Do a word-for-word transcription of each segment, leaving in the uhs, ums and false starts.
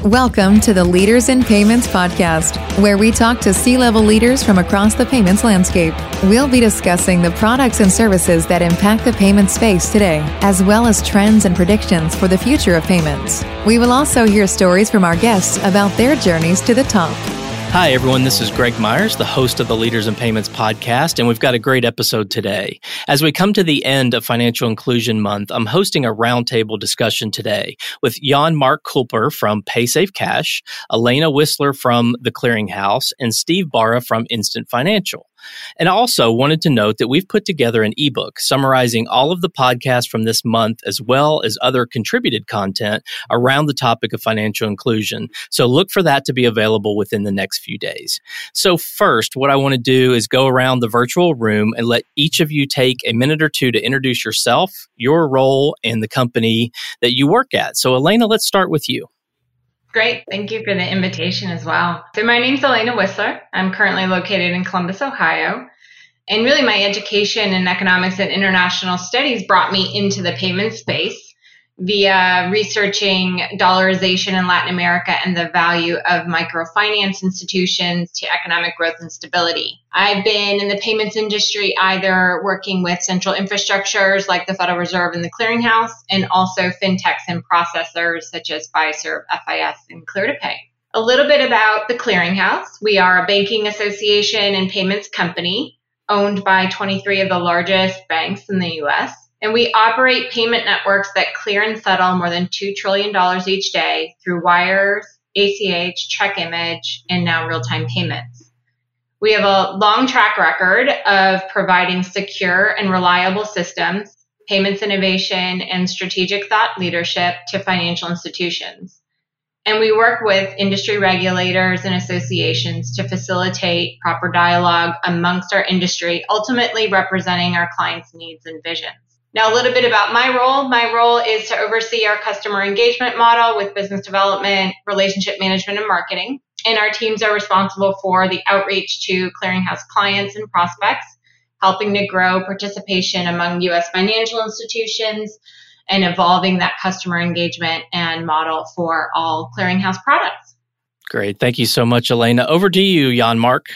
Welcome to the Leaders in Payments podcast, where we talk to C-level leaders from across the payments landscape. We'll be discussing the products and services that impact the payment space today, as well as trends and predictions for the future of payments. We will also hear stories from our guests about their journeys to the top. Hi, everyone. This is Greg Myers, the host of the Leaders in Payments podcast, and we've got a great episode today. As we come to the end of Financial Inclusion Month, I'm hosting a roundtable discussion today with Jan-Mark Kulper from PaySafeCash, Elena Whistler from The Clearinghouse, and Steve Barra from Instant Financial. And I also wanted to note that we've put together an ebook summarizing all of the podcasts from this month, as well as other contributed content around the topic of financial inclusion. So look for that to be available within the next few days. So first, what I want to do is go around the virtual room and let each of you take a minute or two to introduce yourself, your role, and the company that you work at. So Elena, let's start with you. Great. Thank you for the invitation as well. So my name's Elena Whistler. I'm currently located in Columbus, Ohio. And really my education in economics and international studies brought me into the payment space via researching dollarization in Latin America and the value of microfinance institutions to economic growth and stability. I've been in the payments industry either working with central infrastructures like the Federal Reserve and the Clearinghouse, and also fintechs and processors such as Fiserv, F I S, and Clear2Pay. A little bit about the Clearinghouse. We are a banking association and payments company owned by twenty-three of the largest banks in the U S, and we operate payment networks that clear and settle more than two trillion dollars each day through wires, A C H, check image, and now real-time payments. We have a long track record of providing secure and reliable systems, payments innovation, and strategic thought leadership to financial institutions. And we work with industry regulators and associations to facilitate proper dialogue amongst our industry, ultimately representing our clients' needs and visions. Now, a little bit about my role. My role is to oversee our customer engagement model with business development, relationship management, and marketing. And our teams are responsible for the outreach to Clearinghouse clients and prospects, helping to grow participation among U S financial institutions and evolving that customer engagement and model for all Clearinghouse products. Great. Thank you so much, Elena. Over to you, Jan-Mark.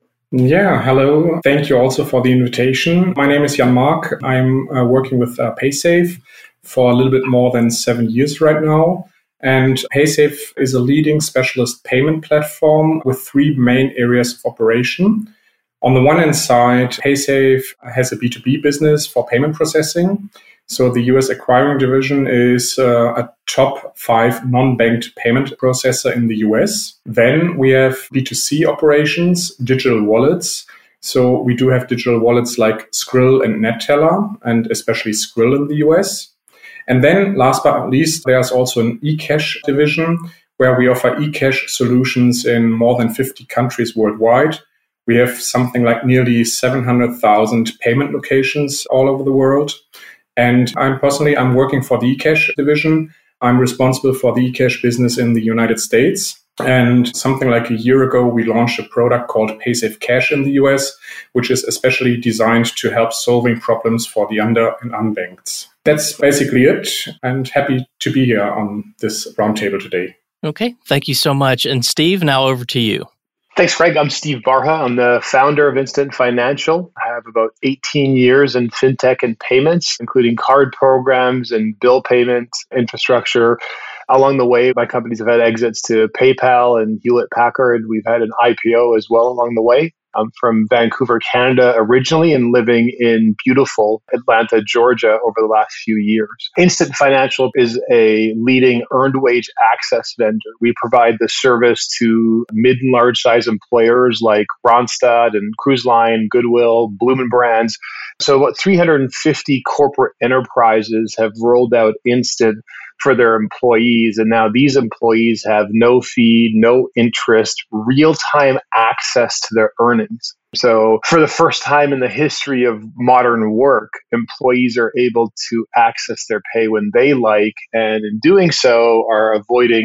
Yeah, hello. Thank you also for the invitation. My name is Jan-Mark. I'm uh, working with uh, PaySafe for a little bit more than seven years right now. And PaySafe is a leading specialist payment platform with three main areas of operation. On the one hand side, PaySafe has a B two B business for payment processing. So the U S acquiring division is uh, a top five non-banked payment processor in the U S. Then we have B two C operations, digital wallets. So we do have digital wallets like Skrill and NetTeller, and especially Skrill in the U S. And then last but not least, there's also an eCash division where we offer eCash solutions in more than fifty countries worldwide. We have something like nearly seven hundred thousand payment locations all over the world. And I'm personally, I'm working for the eCash division. I'm responsible for the eCash business in the United States. And something like a year ago, we launched a product called PaySafeCash in the U S, which is especially designed to help solving problems for the under and unbanked. That's basically it. And happy to be here on this roundtable today. Okay. Thank you so much. And Steve, now over to you. Thanks, Greg. I'm Steve Barha. I'm the founder of Instant Financial. I have about eighteen years in fintech and payments, including card programs and bill payment infrastructure. Along the way, my companies have had exits to PayPal and Hewlett Packard. We've had an I P O as well along the way. I'm from Vancouver, Canada originally, and living in beautiful Atlanta, Georgia over the last few years. Instant Financial is a leading earned wage access vendor. We provide the service to mid and large size employers like Randstad and Cruise Line, Goodwill, Bloomin' Brands. So about three hundred fifty corporate enterprises have rolled out Instant for their employees. And now these employees have no fee, no interest, real-time access to their earnings. So for the first time in the history of modern work, employees are able to access their pay when they like, and in doing so are avoiding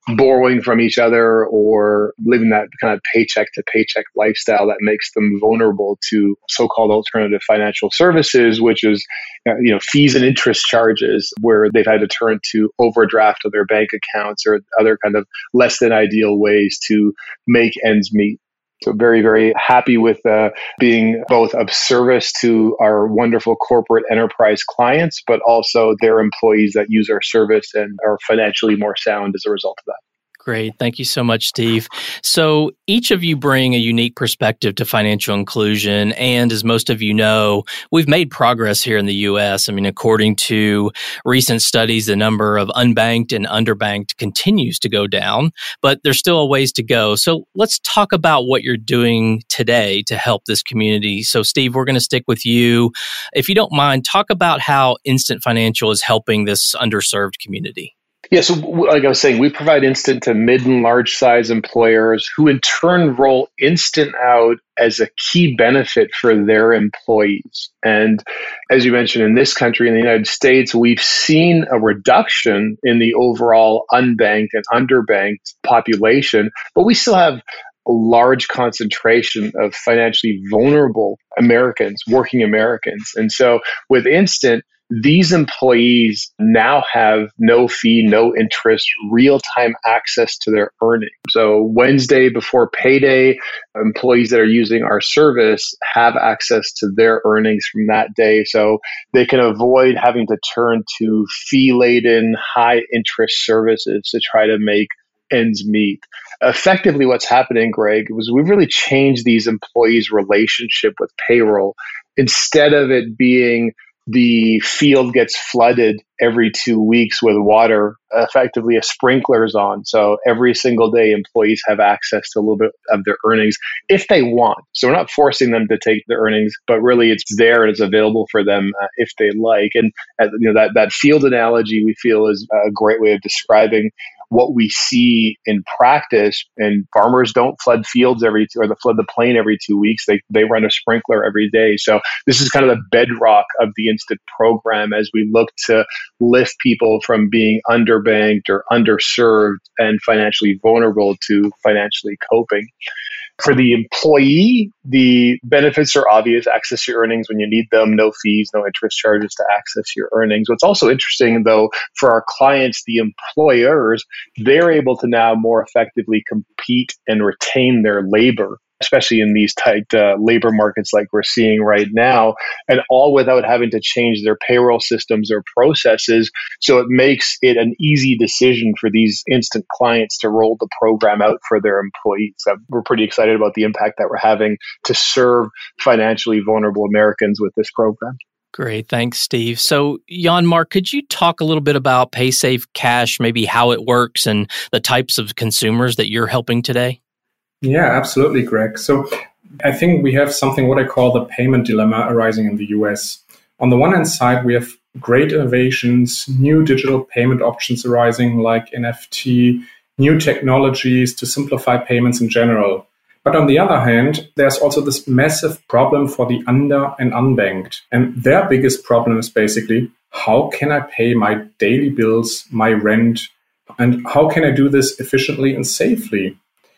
borrowing from each other or living that kind of paycheck to paycheck lifestyle that makes them vulnerable to so-called alternative financial services, which is, you know, fees and interest charges where they've had to turn to overdraft of their bank accounts or other kind of less than ideal ways to make ends meet. So very, very happy with uh, being both of service to our wonderful corporate enterprise clients, but also their employees that use our service and are financially more sound as a result of that. Great. Thank you so much, Steve. So each of you bring a unique perspective to financial inclusion. And as most of you know, we've made progress here in the U S. I mean, according to recent studies, the number of unbanked and underbanked continues to go down, but there's still a ways to go. So let's talk about what you're doing today to help this community. So Steve, we're going to stick with you. If you don't mind, talk about how Instant Financial is helping this underserved community. Yeah, so like I was saying, we provide Instant to mid and large size employers who in turn roll Instant out as a key benefit for their employees. And as you mentioned, in this country, in the United States, we've seen a reduction in the overall unbanked and underbanked population, but we still have a large concentration of financially vulnerable Americans, working Americans. And so with Instant, these employees now have no fee, no interest, real-time access to their earnings. So Wednesday before payday, employees that are using our service have access to their earnings from that day. So they can avoid having to turn to fee-laden, high-interest services to try to make ends meet. Effectively, what's happening, Greg, was we've really changed these employees' relationship with payroll. Instead of it being the field gets flooded every two weeks with water, effectively a sprinkler's on. So every single day, employees have access to a little bit of their earnings if they want. So we're not forcing them to take their earnings, but really it's there and it's available for them uh, if they like. And uh, you know that that field analogy we feel is a great way of describing what we see in practice. And farmers don't flood fields every two, or they flood the plain every two weeks. They they run a sprinkler every day. So this is kind of the bedrock of the Instant program as we look to lift people from being underbanked or underserved and financially vulnerable to financially coping. For the employee, the benefits are obvious. Access your earnings when you need them, no fees, no interest charges to access your earnings. What's also interesting, though, for our clients, the employers, they're able to now more effectively compete and retain their labor, especially in these tight uh, labor markets like we're seeing right now, and all without having to change their payroll systems or processes. So it makes it an easy decision for these Instant clients to roll the program out for their employees. So we're pretty excited about the impact that we're having to serve financially vulnerable Americans with this program. Great. Thanks, Steve. So, Jan-Mark, could you talk a little bit about PaySafe Cash, maybe how it works and the types of consumers that you're helping today? Yeah, absolutely, Greg. So I think we have something what I call the payment dilemma arising in the U S. On the one hand side, we have great innovations, new digital payment options arising like N F T, new technologies to simplify payments in general. But on the other hand, there's also this massive problem for the under and unbanked. And their biggest problem is basically, how can I pay my daily bills, my rent, and how can I do this efficiently and safely?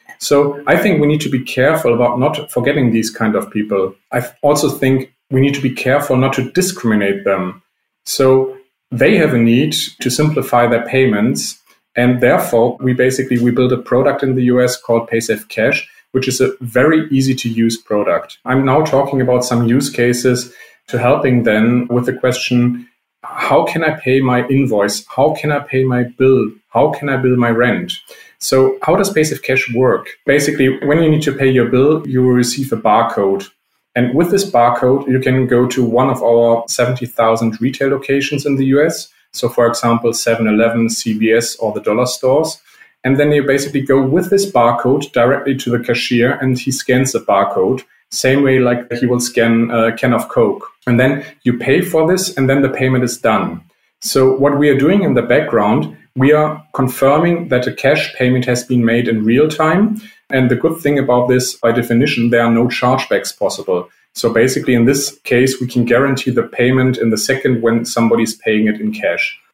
So I think we need to be careful about not forgetting these kind of people. I also think we need to be careful not to discriminate them. So they have a need to simplify their payments. And therefore, we basically, we built a product in the U S called PaySafe Cash, which is a very easy to use product. I'm now talking about some use cases to helping them with the question, how can I pay my invoice? How can I pay my bill? How can I bill my rent? So how does PaySafe Cash work? Basically, when you need to pay your bill, you will receive a barcode. And with this barcode, you can go to one of our seventy thousand retail locations in the U S. So for example, seven eleven, C V S, or the dollar stores. And then you basically go with this barcode directly to the cashier and he scans the barcode, same way like he will scan a can of Coke. And then you pay for this and then the payment is done. So what we are doing in the background, we are confirming that a cash payment has been made in real time. And the good thing about this, by definition, there are no chargebacks possible. So basically, in this case, we can guarantee the payment in the second when somebody's paying it in cash. I'm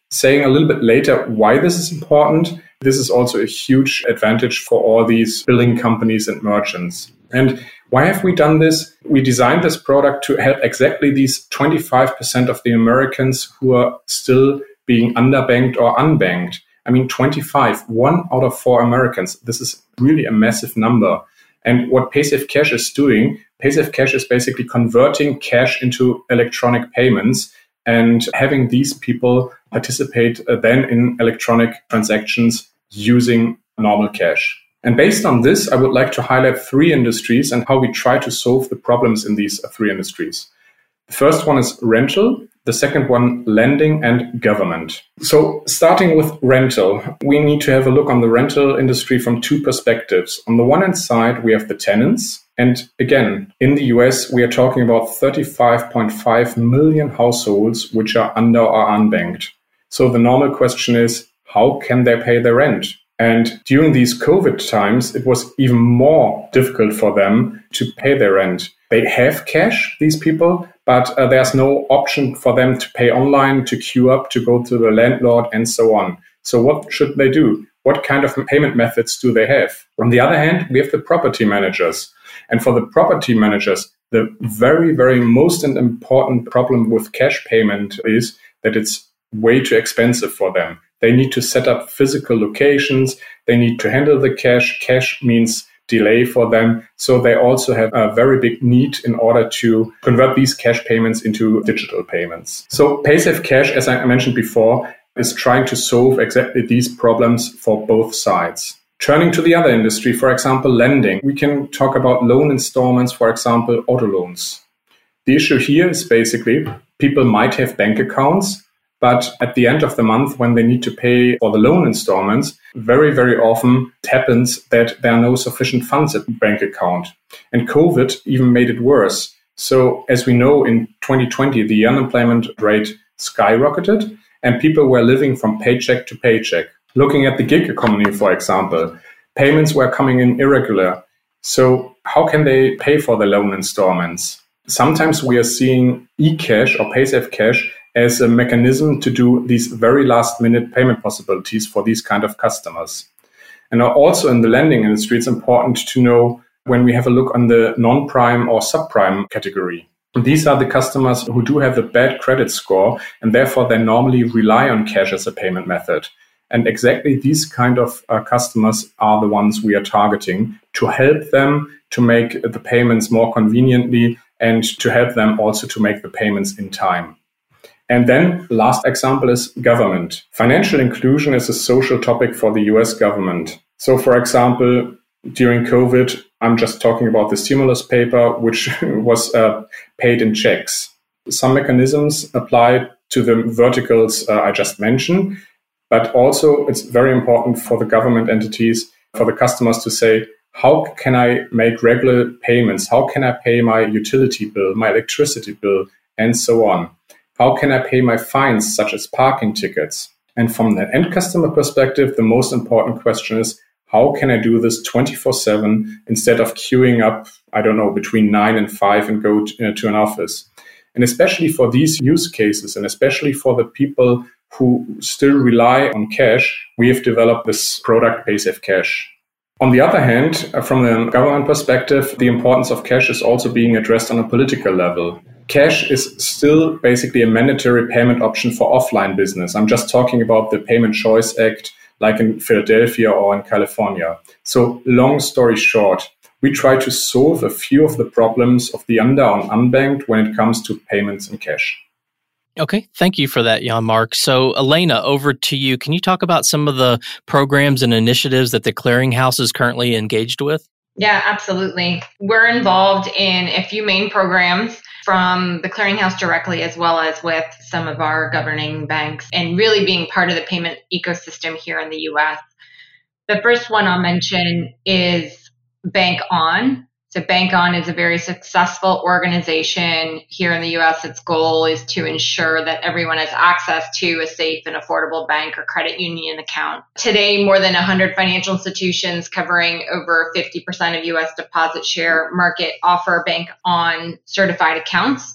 Saying a little bit later why this is important, this is also a huge advantage for all these billing companies and merchants. And why have we done this? We designed this product to help exactly these twenty-five percent of the Americans who are still being underbanked or unbanked. I mean, twenty-five, one out of four Americans. This is really a massive number. And what PaySafeCash is doing, PaySafeCash is basically converting cash into electronic payments and having these people participate uh, then in electronic transactions using normal cash. And based on this, I would like to highlight three industries and how we try to solve the problems in these three industries. The first one is rental, the second one, lending and government. So starting with rental, we need to have a look on the rental industry from two perspectives. On the one hand side, we have the tenants. And again, in the U S, we are talking about thirty-five point five million households which are under or unbanked. So the normal question is, how can they pay their rent? And during these COVID times, it was even more difficult for them to pay their rent. They have cash, these people, but uh, there's no option for them to pay online, to queue up, to go to the landlord, and so on. So what should they do? What kind of payment methods do they have? On the other hand, we have the property managers. And for the property managers, the very, very most and important problem with cash payment is that it's way too expensive for them. They need to set up physical locations. They need to handle the cash. Cash means delay for them. So they also have a very big need in order to convert these cash payments into digital payments. So PaySafeCash, as I mentioned before, is trying to solve exactly these problems for both sides. Turning to the other industry, for example, lending, we can talk about loan installments, for example, auto loans. The issue here is basically people might have bank accounts, but at the end of the month, when they need to pay for the loan installments, very, very often it happens that there are no sufficient funds at the bank account. And COVID even made it worse. So as we know, in twenty twenty, the unemployment rate skyrocketed and people were living from paycheck to paycheck. Looking at the gig economy, for example, payments were coming in irregular. So how can they pay for the loan installments? Sometimes we are seeing eCash or PaySafeCash as a mechanism to do these very last minute payment possibilities for these kind of customers. And also in the lending industry, it's important to know when we have a look on the non-prime or subprime category. And these are the customers who do have a bad credit score, and therefore they normally rely on cash as a payment method. And exactly these kind of uh, customers are the ones we are targeting to help them to make the payments more conveniently and to help them also to make the payments in time. And then last example is government. Financial inclusion is a social topic for the U S government. So for example, during COVID, I'm just talking about the stimulus paper, which was uh, paid in checks. Some mechanisms apply to the verticals uh, I just mentioned, but also it's very important for the government entities, for the customers to say, how can I make regular payments? How can I pay my utility bill, my electricity bill, and so on? How can I pay my fines, such as parking tickets? And from the end customer perspective, the most important question is, how can I do this twenty-four seven instead of queuing up, I don't know, between nine and five and go to, uh, to an office? And especially for these use cases, and especially for the people who still rely on cash, we have developed this product, PaySafeCash. On the other hand, from the government perspective, the importance of cash is also being addressed on a political level. Cash is still basically a mandatory payment option for offline business. I'm just talking about the Payment Choice Act, like in Philadelphia or in California. So long story short, we try to solve a few of the problems of the under and unbanked when it comes to payments in cash. Okay, thank you for that, Jan-Mark. So, Elena, over to you. Can you talk about some of the programs and initiatives that the Clearinghouse is currently engaged with? Yeah, absolutely. We're involved in a few main programs from the Clearinghouse directly, as well as with some of our governing banks, and really being part of the payment ecosystem here in the U S. The first one I'll mention is Bank On. So Bank On is a very successful organization here in the U S. Its goal is to ensure that everyone has access to a safe and affordable bank or credit union account. Today, more than one hundred financial institutions covering over fifty percent of U S deposit share market offer Bank On certified accounts.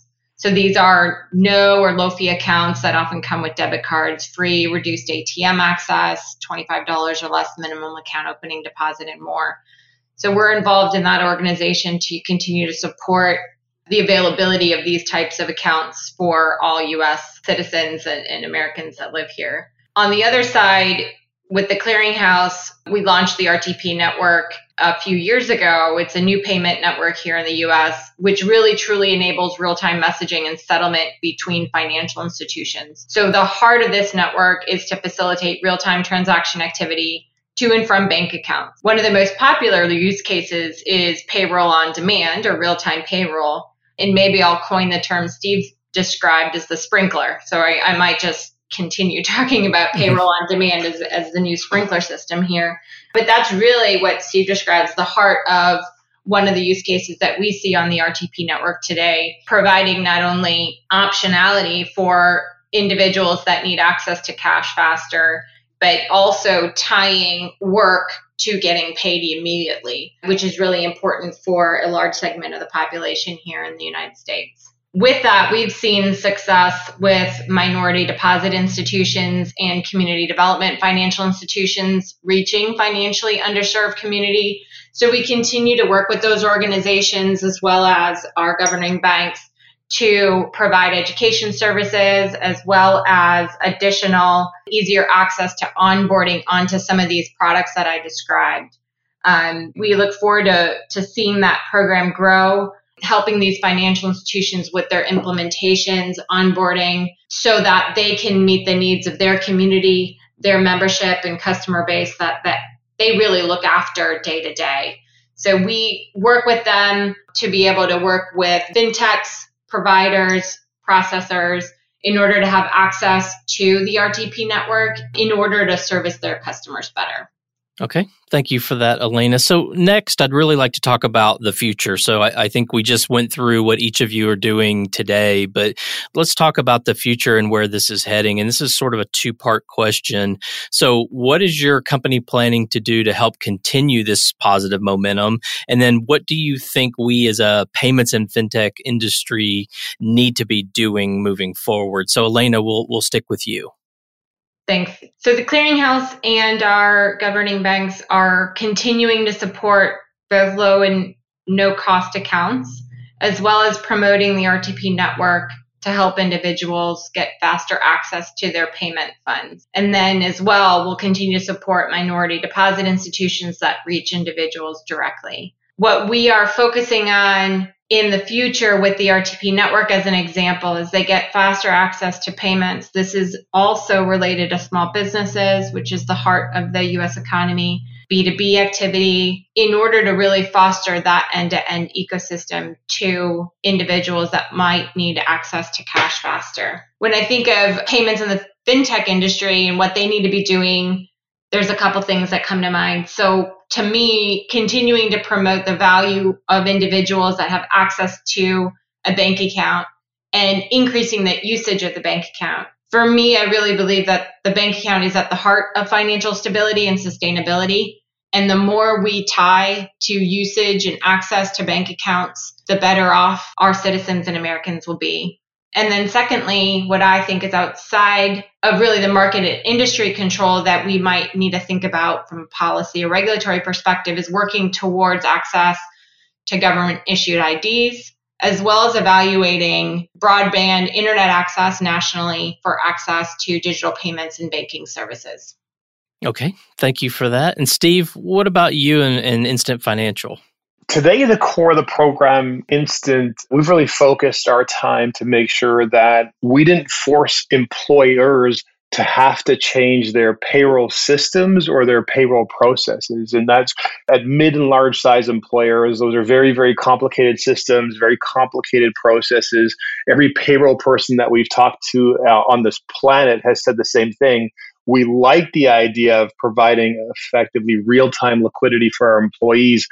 So these are no or low fee accounts that often come with debit cards, free, reduced A T M access, twenty-five dollars or less minimum account opening deposit, and more. So we're involved in that organization to continue to support the availability of these types of accounts for all U S citizens and, and Americans that live here. On the other side, with the Clearinghouse, we launched the R T P network a few years ago. It's a new payment network here in the U S, which really truly enables real-time messaging and settlement between financial institutions. So the heart of this network is to facilitate real-time transaction activity to and from bank accounts. One of the most popular use cases is payroll on demand or real-time payroll. And maybe I'll coin the term Steve described as the sprinkler. So I, I might just continue talking about payroll on demand as, as the new sprinkler system here. But that's really what Steve describes, the heart of one of the use cases that we see on the R T P network today, providing not only optionality for individuals that need access to cash faster, but also tying work to getting paid immediately, which is really important for a large segment of the population here in the United States. With that, we've seen success with minority deposit institutions and community development financial institutions reaching financially underserved community. So we continue to work with those organizations as well as our governing banks to provide education services as well as additional easier access to onboarding onto some of these products that I described. Um, we look forward to, to seeing that program grow, helping these financial institutions with their implementations, onboarding, so that they can meet the needs of their community, their membership and customer base that, that they really look after day to day. So we work with them to be able to work with fintechs, providers, processors, in order to have access to the R T P network in order to service their customers better. Okay. Thank you for that, Elena. So next, I'd really like to talk about the future. So I, I think we just went through what each of you are doing today, but let's talk about the future and where this is heading. And this is sort of a two-part question. So what is your company planning to do to help continue this positive momentum? And then what do you think we as a payments and fintech industry need to be doing moving forward? So Elena, we'll we'll stick with you. Thanks. So the Clearinghouse and our governing banks are continuing to support both low and no cost accounts, as well as promoting the R T P network to help individuals get faster access to their payment funds. And then as well, we'll continue to support minority deposit institutions that reach individuals directly. What we are focusing on in the future with the R T P network as an example is they get faster access to payments. This is also related to small businesses, which is the heart of the U S economy, B two B activity, in order to really foster that end-to-end ecosystem to individuals that might need access to cash faster. When I think of payments in the fintech industry and what they need to be doing, there's a couple things that come to mind. So to me, continuing to promote the value of individuals that have access to a bank account and increasing the usage of the bank account. For me, I really believe that the bank account is at the heart of financial stability and sustainability. And the more we tie to usage and access to bank accounts, the better off our citizens and Americans will be. And then secondly, what I think is outside of really the market and industry control that we might need to think about from a policy or regulatory perspective is working towards access to government issued I Ds, as well as evaluating broadband internet access nationally for access to digital payments and banking services. Okay, thank you for that. And Steve, what about you and, and Instant Financial? Today, the core of the program, Instant, we've really focused our time to make sure that we didn't force employers to have to change their payroll systems or their payroll processes. And that's at mid and large size employers. Those are very, very complicated systems, very complicated processes. Every payroll person that we've talked to uh, on this planet has said the same thing. We like the idea of providing effectively real-time liquidity for our employees,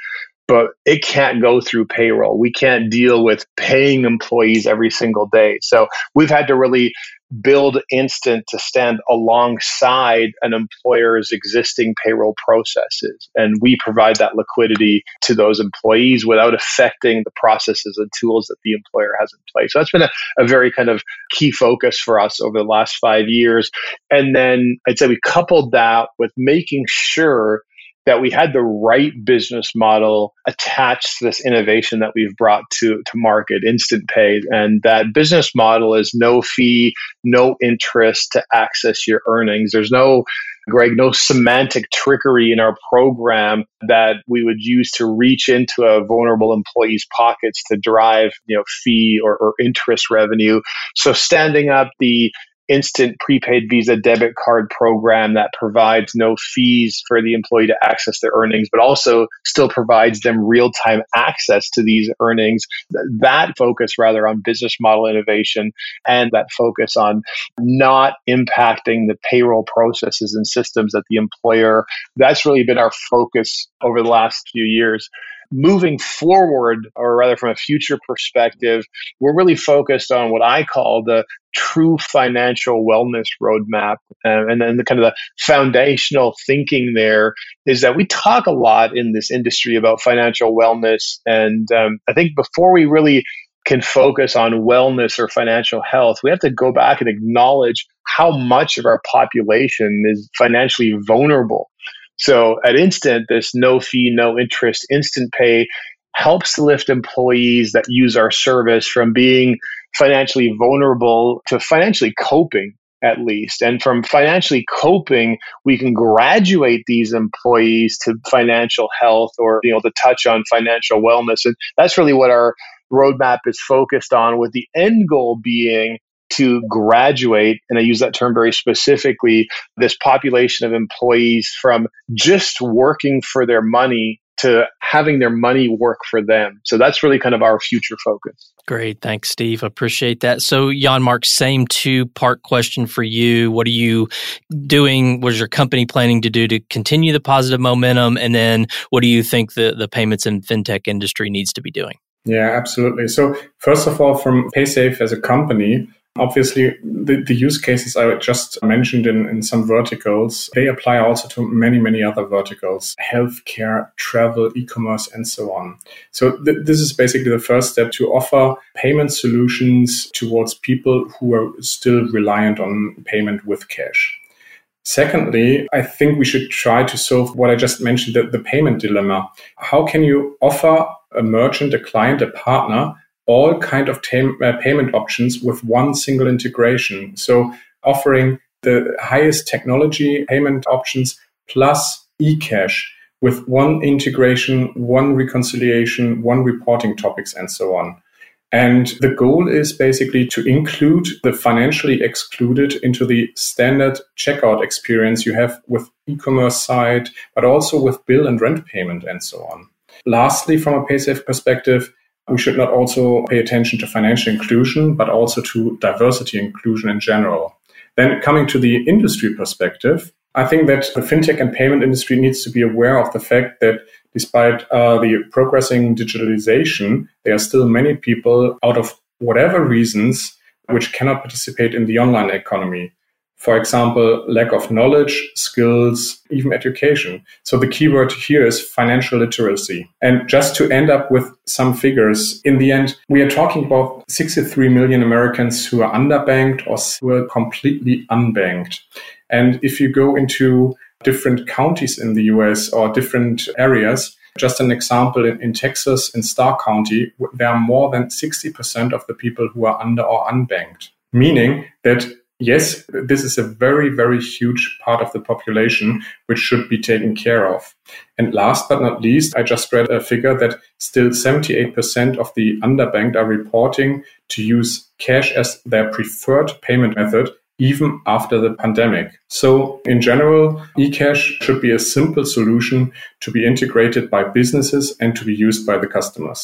but it can't go through payroll. We can't deal with paying employees every single day. So we've had to really build Instant to stand alongside an employer's existing payroll processes. And we provide that liquidity to those employees without affecting the processes and tools that the employer has in place. So that's been a, a very kind of key focus for us over the last five years. And then I'd say we coupled that with making sure that we had the right business model attached to this innovation that we've brought to, to market, Instant Pay. And that business model is no fee, no interest to access your earnings. There's no, Greg, no semantic trickery in our program that we would use to reach into a vulnerable employee's pockets to drive, you know, fee or, or interest revenue. So standing up the Instant prepaid Visa debit card program that provides no fees for the employee to access their earnings, but also still provides them real-time access to these earnings. That focus rather on business model innovation and that focus on not impacting the payroll processes and systems that the employer, that's really been our focus over the last few years. Moving forward, or rather from a future perspective, we're really focused on what I call the true financial wellness roadmap. Uh, and then the kind of the foundational thinking there is that we talk a lot in this industry about financial wellness. And um, I think before we really can focus on wellness or financial health, we have to go back and acknowledge how much of our population is financially vulnerable. So at Instant, this no fee, no interest Instant Pay helps to lift employees that use our service from being financially vulnerable to financially coping, at least. And from financially coping, we can graduate these employees to financial health or being able to touch on financial wellness. And that's really what our roadmap is focused on, with the end goal being to graduate, and I use that term very specifically, this population of employees from just working for their money to having their money work for them. So that's really kind of our future focus. Great. Thanks, Steve. Appreciate that. So Jan-Mark, same two-part question for you. What are you doing? What is your company planning to do to continue the positive momentum? And then what do you think the, the payments and fintech industry needs to be doing? Yeah, absolutely. So first of all, from Paysafe as a company, obviously, the, the use cases I just mentioned in, in some verticals, they apply also to many, many other verticals, healthcare, travel, e-commerce, and so on. So th- this is basically the first step, to offer payment solutions towards people who are still reliant on payment with cash. Secondly, I think we should try to solve what I just mentioned, the, the payment dilemma. How can you offer a merchant, a client, a partner, all kind of tam- uh, payment options with one single integration? So offering the highest technology payment options plus eCash with one integration, one reconciliation, one reporting topics, and so on. And the goal is basically to include the financially excluded into the standard checkout experience you have with e-commerce site, but also with bill and rent payment and so on. Lastly, from a Paysafe perspective, we should not also pay attention to financial inclusion, but also to diversity inclusion in general. Then coming to the industry perspective, I think that the fintech and payment industry needs to be aware of the fact that despite uh, the progressing digitalization, there are still many people, out of whatever reasons, which cannot participate in the online economy. For example, lack of knowledge, skills, even education. So the keyword here is financial literacy. And just to end up with some figures, in the end, we are talking about sixty-three million Americans who are underbanked or who are completely unbanked. And if you go into different counties in the U S or different areas, just an example, in, in Texas, in Starr County, there are more than sixty percent of the people who are under or unbanked, meaning that yes, this is a very, very huge part of the population which should be taken care of. And last but not least, I just read a figure that still seventy-eight percent of the underbanked are reporting to use cash as their preferred payment method, even after the pandemic. So in general, eCash should be a simple solution to be integrated by businesses and to be used by the customers.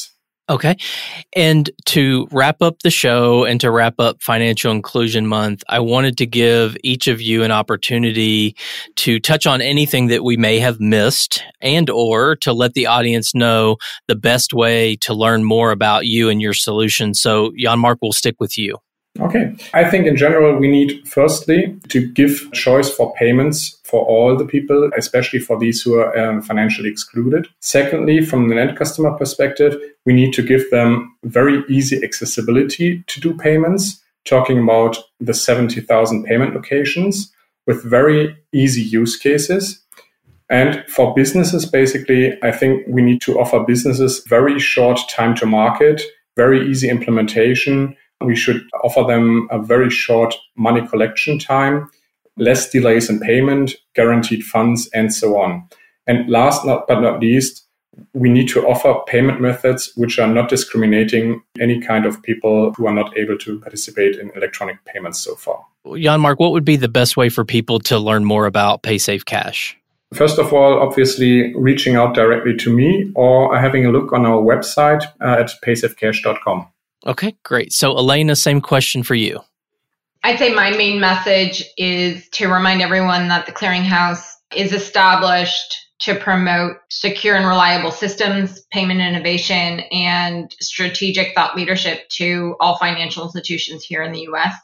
Okay. And to wrap up the show and to wrap up Financial Inclusion Month, I wanted to give each of you an opportunity to touch on anything that we may have missed and or to let the audience know the best way to learn more about you and your solution. So Jan-Mark, will stick with you. Okay. I think in general, we need firstly to give choice for payments for all the people, especially for these who are um, financially excluded. Secondly, from the end customer perspective, we need to give them very easy accessibility to do payments, talking about the seventy thousand payment locations with very easy use cases. And for businesses, basically, I think we need to offer businesses very short time to market, very easy implementation. We should offer them a very short money collection time, less delays in payment, guaranteed funds, and so on. And last not, but not least, we need to offer payment methods which are not discriminating any kind of people who are not able to participate in electronic payments so far. Jan-Mark, what would be the best way for people to learn more about PaySafe Cash? First of all, obviously, reaching out directly to me or having a look on our website uh, at paysafe cash dot com. Okay, great. So Elena, same question for you. I'd say my main message is to remind everyone that the Clearinghouse is established to promote secure and reliable systems, payment innovation, and strategic thought leadership to all financial institutions here in the U S.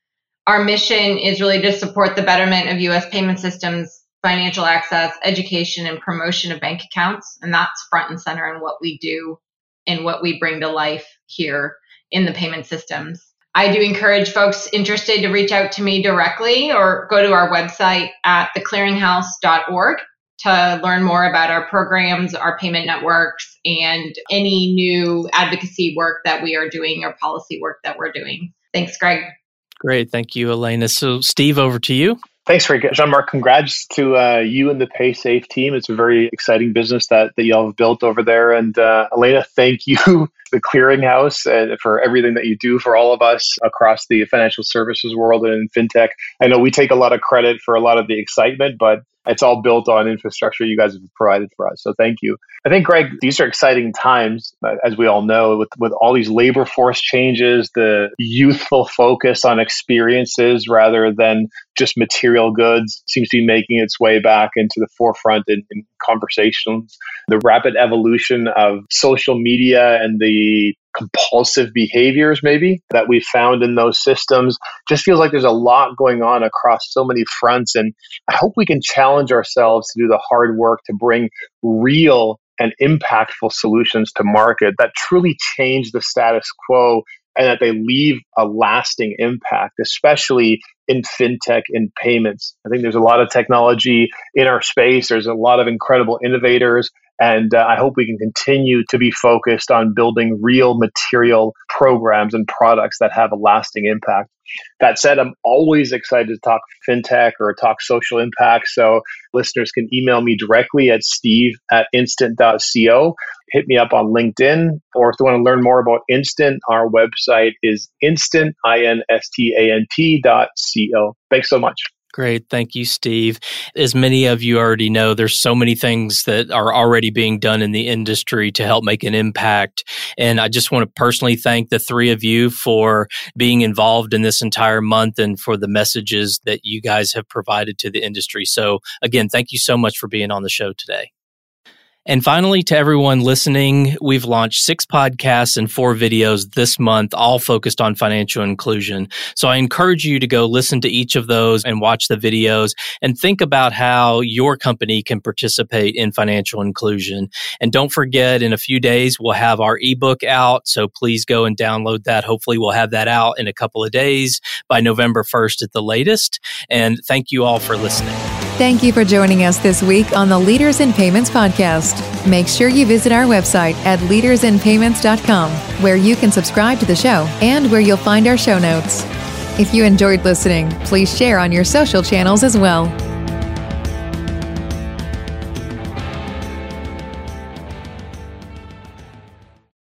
Our mission is really to support the betterment of U S payment systems, financial access, education, and promotion of bank accounts. And that's front and center in what we do and what we bring to life here in the payment systems. I do encourage folks interested to reach out to me directly or go to our website at the clearinghouse dot org to learn more about our programs, our payment networks, and any new advocacy work that we are doing or policy work that we're doing. Thanks, Greg. Great. Thank you, Elena. So Steve, over to you. Thanks, Greg. Jan-Mark, congrats to uh, you and the PaySafe team. It's a very exciting business that, that y'all have built over there. And uh, Elena, thank you, the Clearinghouse, uh, for everything that you do for all of us across the financial services world and in fintech. I know we take a lot of credit for a lot of the excitement, but it's all built on infrastructure you guys have provided for us. So thank you. I think, Greg, these are exciting times, as we all know, with, with all these labor force changes, the youthful focus on experiences rather than just material goods seems to be making its way back into the forefront in, in conversations. The rapid evolution of social media and the compulsive behaviors maybe that we found in those systems just feels like there's a lot going on across so many fronts. And I hope we can challenge ourselves to do the hard work to bring real and impactful solutions to market that truly change the status quo and that they leave a lasting impact, especially in fintech and payments. I think there's a lot of technology in our space. There's a lot of incredible innovators. And uh, I hope we can continue to be focused on building real material programs and products that have a lasting impact. That said, I'm always excited to talk fintech or talk social impact. So listeners can email me directly at steve at instant dot co. Hit me up on LinkedIn. Or if you want to learn more about Instant, our website is instant, I N S T A N T dot co. Thanks so much. Great. Thank you, Steve. As many of you already know, there's so many things that are already being done in the industry to help make an impact. And I just want to personally thank the three of you for being involved in this entire month and for the messages that you guys have provided to the industry. So again, thank you so much for being on the show today. And finally, to everyone listening, we've launched six podcasts and four videos this month, all focused on financial inclusion. So I encourage you to go listen to each of those and watch the videos and think about how your company can participate in financial inclusion. And don't forget, in a few days, we'll have our ebook out. So please go and download that. Hopefully we'll have that out in a couple of days by November first at the latest. And thank you all for listening. Thank you for joining us this week on the Leaders in Payments podcast. Make sure you visit our website at leaders in payments dot com, where you can subscribe to the show and where you'll find our show notes. If you enjoyed listening, please share on your social channels as well.